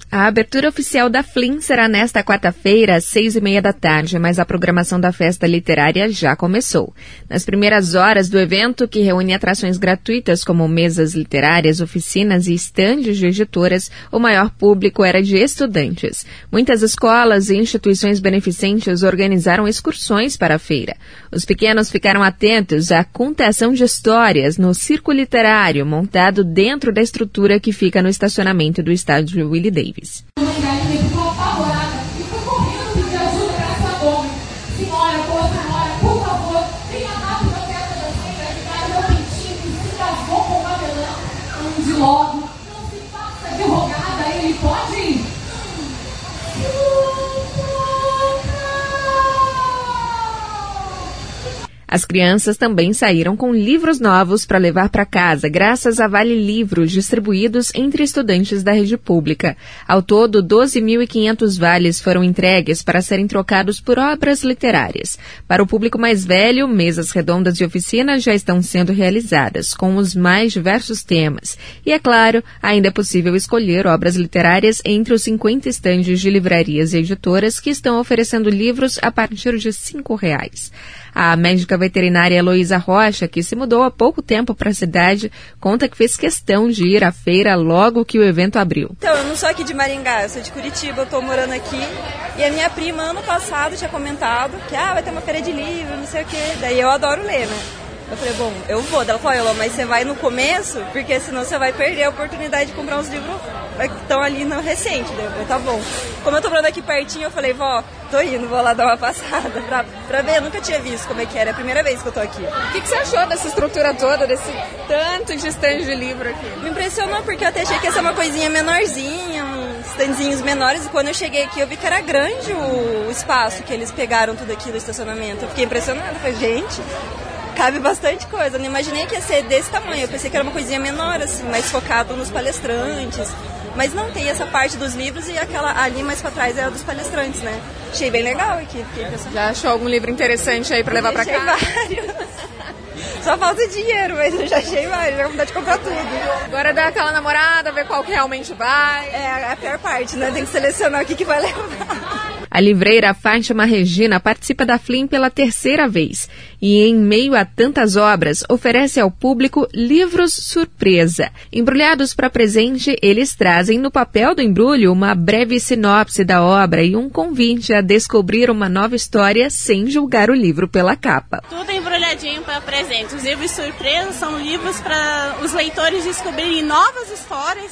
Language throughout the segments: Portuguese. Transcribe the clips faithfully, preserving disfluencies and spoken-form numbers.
A abertura oficial da F L I M será nesta quarta-feira, às seis e meia da tarde, mas a programação da festa literária já começou. Nas primeiras horas do evento, que reúne atrações gratuitas como mesas literárias, oficinas e estandes de editoras, o maior público era de estudantes. Muitas escolas e instituições beneficentes organizaram excursões para a feira. Os pequenos ficaram atentos à contação de histórias no circo literário montado dentro da estrutura que fica no estacionamento do estádio Willie Davis. Logo, não se faça advogada, ele pode ir. As crianças também saíram com livros novos para levar para casa, graças a Vale Livros distribuídos entre estudantes da rede pública. Ao todo, doze mil e quinhentos vales foram entregues para serem trocados por obras literárias. Para o público mais velho, mesas redondas e oficinas já estão sendo realizadas, com os mais diversos temas. E, é claro, ainda é possível escolher obras literárias entre os cinquenta estandes de livrarias e editoras que estão oferecendo livros a partir de cinco reais. A médica veterinária Heloísa Rocha, que se mudou há pouco tempo para a cidade, conta que fez questão de ir à feira logo que o evento abriu. Então, eu não sou aqui de Maringá, eu sou de Curitiba, eu estou morando aqui. E a minha prima, ano passado, tinha comentado que ah, vai ter uma feira de livro, não sei o quê. Daí eu adoro ler, né? Eu falei, bom, eu vou. Ela falou, Elô, mas você vai no começo, porque senão você vai perder a oportunidade de comprar uns livros que estão ali no recente. Daí eu falei, tá bom. Como eu tô morando aqui pertinho, eu falei, vó, tô indo, vou lá dar uma passada pra, pra ver. Eu nunca tinha visto como é que era, é a primeira vez que eu tô aqui. O que, que você achou dessa estrutura toda, desse tanto de stand de livro aqui? Me impressionou, porque eu até achei que ia ser uma coisinha menorzinha, uns standzinhos menores. E quando eu cheguei aqui, eu vi que era grande o espaço que eles pegaram tudo aqui do estacionamento. Eu fiquei impressionada, falei, gente... Cabe bastante coisa, eu não imaginei que ia ser desse tamanho, eu pensei que era uma coisinha menor, assim, mais focado nos palestrantes, mas não, tem essa parte dos livros e aquela ali mais pra trás é a dos palestrantes, né? Achei bem legal aqui. Já achou algum livro interessante aí pra levar pra cá? Achei vários. Só falta dinheiro, mas eu já achei vários, já vou vontade de comprar tudo. Agora dá aquela namorada, ver qual que realmente vai. É a pior parte, né? Tem que selecionar o que, que vai levar. A livreira Fátima Regina participa da F L I M pela terceira vez e, em meio a tantas obras, oferece ao público livros surpresa. Embrulhados para presente, eles trazem no papel do embrulho uma breve sinopse da obra e um convite a descobrir uma nova história sem julgar o livro pela capa. Tudo embrulhadinho para presente. Os livros surpresa são livros para os leitores descobrirem novas histórias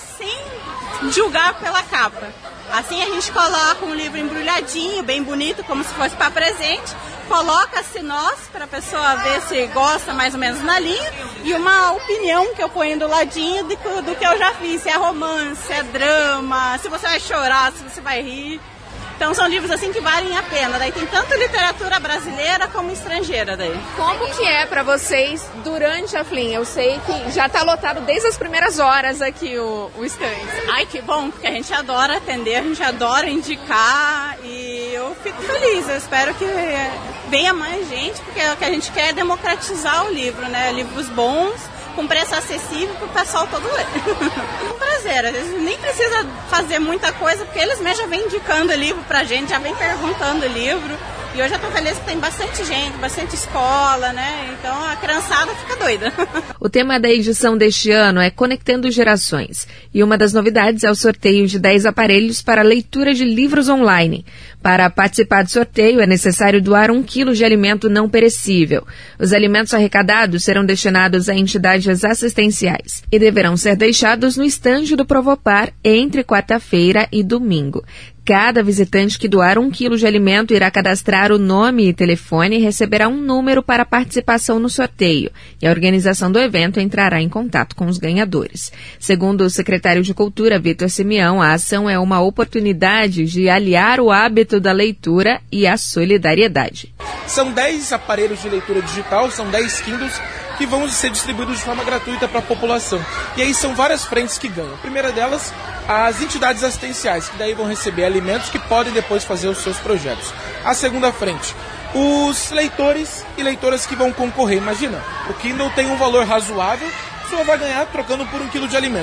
sem julgar pela capa. Assim a gente coloca um livro embrulhadinho, bem bonito, como se fosse para presente, coloca a sinopse para a pessoa ver se gosta mais ou menos na linha e uma opinião que eu ponho do ladinho do, do que eu já fiz, se é romance, se é drama, se você vai chorar, se você vai rir. Então são livros assim que valem a pena. Daí tem tanto literatura brasileira como estrangeira daí. Como que é pra vocês durante a F L I M? Eu sei que já tá lotado desde as primeiras horas aqui o, o stand. Ai, que bom, porque a gente adora atender, a gente adora indicar e eu fico feliz. Eu espero que venha mais gente, porque o que a gente quer é democratizar o livro, né? Livros bons, com preço acessível para o pessoal todo ler. Um prazer, às vezes nem precisa fazer muita coisa, porque eles mesmos já vêm indicando o livro pra gente, já vêm perguntando o livro. E hoje eu tô feliz que tem bastante gente, bastante escola, né? Então a criançada fica doida. O tema da edição deste ano é Conectando Gerações. E uma das novidades é o sorteio de dez aparelhos para leitura de livros online. Para participar do sorteio, é necessário doar um quilo de alimento não perecível. Os alimentos arrecadados serão destinados a entidades assistenciais e deverão ser deixados no estande do Provopar entre quarta-feira e domingo. Cada visitante que doar um quilo de alimento irá cadastrar o nome e telefone e receberá um número para participação no sorteio. E a organização do evento entrará em contato com os ganhadores. Segundo o secretário de Cultura, Vitor Simeão, a ação é uma oportunidade de aliar o hábito da leitura e a solidariedade. São dez aparelhos de leitura digital, são dez Kindles, que vão ser distribuídos de forma gratuita para a população. E aí são várias frentes que ganham. A primeira delas, as entidades assistenciais, que daí vão receber alimentos que podem depois fazer os seus projetos. A segunda frente, os leitores e leitoras que vão concorrer. Imagina, o Kindle tem um valor razoável, a pessoa vai ganhar trocando por um quilo de alimento.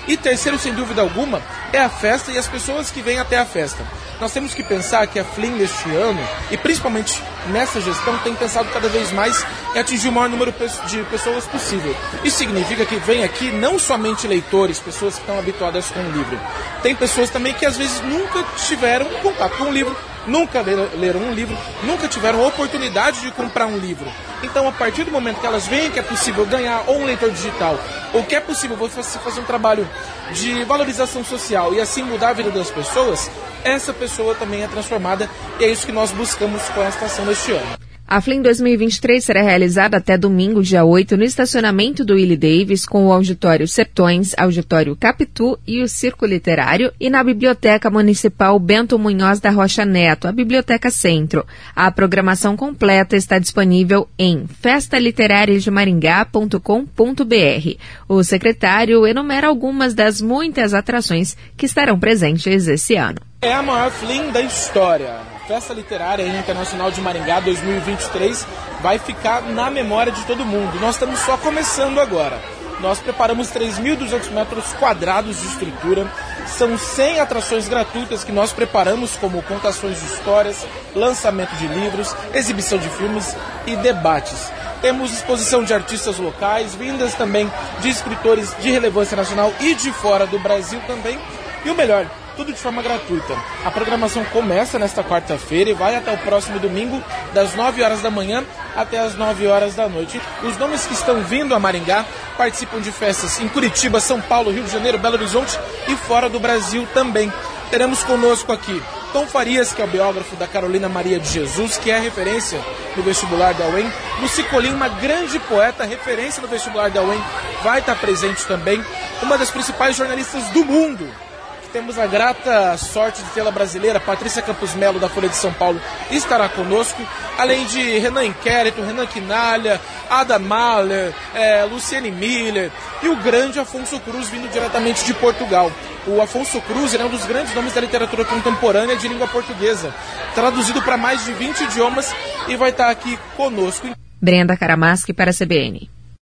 E terceiro, sem dúvida alguma, é a festa e as pessoas que vêm até a festa. Nós temos que pensar que a Flim deste ano, e principalmente nessa gestão, tem pensado cada vez mais em atingir o maior número de pessoas possível. Isso significa que vem aqui não somente leitores, pessoas que estão habituadas com o livro. Tem pessoas também que às vezes nunca tiveram contato com um livro, nunca leram um livro, nunca tiveram a oportunidade de comprar um livro. Então, a partir do momento que elas veem que é possível ganhar ou um leitor digital, ou que é possível você fazer um trabalho de valorização social e assim mudar a vida das pessoas, essa pessoa também é transformada, e é isso que nós buscamos com esta ação deste ano. A Flim dois mil e vinte e três será realizada até domingo, dia oito, no estacionamento do Willie Davis, com o Auditório Sertões, Auditório Capitu e o Circo Literário, e na Biblioteca Municipal Bento Munhoz da Rocha Neto, a Biblioteca Centro. A programação completa está disponível em festa literária de maringá ponto com ponto b r. O secretário enumera algumas das muitas atrações que estarão presentes esse ano. É a maior Flim da história. Festa Literária Internacional de Maringá dois mil e vinte e três vai ficar na memória de todo mundo. Nós estamos só começando agora. Nós preparamos três mil e duzentos metros quadrados de estrutura. São cem atrações gratuitas que nós preparamos, como contações de histórias, lançamento de livros, exibição de filmes e debates. Temos exposição de artistas locais, vindas também de escritores de relevância nacional e de fora do Brasil também. E o melhor, tudo de forma gratuita. A programação começa nesta quarta-feira e vai até o próximo domingo, das nove horas da manhã até as nove horas da noite. Os nomes que estão vindo a Maringá participam de festas em Curitiba, São Paulo, Rio de Janeiro, Belo Horizonte e fora do Brasil também. Teremos conosco aqui Tom Farias, que é o biógrafo da Carolina Maria de Jesus, que é referência no vestibular da U E M. Lucy Colim, uma grande poeta, referência no vestibular da U E M, vai estar presente também. Uma das principais jornalistas do mundo. Temos a grata sorte de tê-la brasileira, Patrícia Campos Melo, da Folha de São Paulo, estará conosco, além de Renan Inquérito, Renan Quinalha, Ada Mahler, é, Luciane Miller e o grande Afonso Cruz, vindo diretamente de Portugal. O Afonso Cruz é um dos grandes nomes da literatura contemporânea de língua portuguesa, traduzido para mais de vinte idiomas, e vai estar aqui conosco. Brenda Karamaschi para a C B N.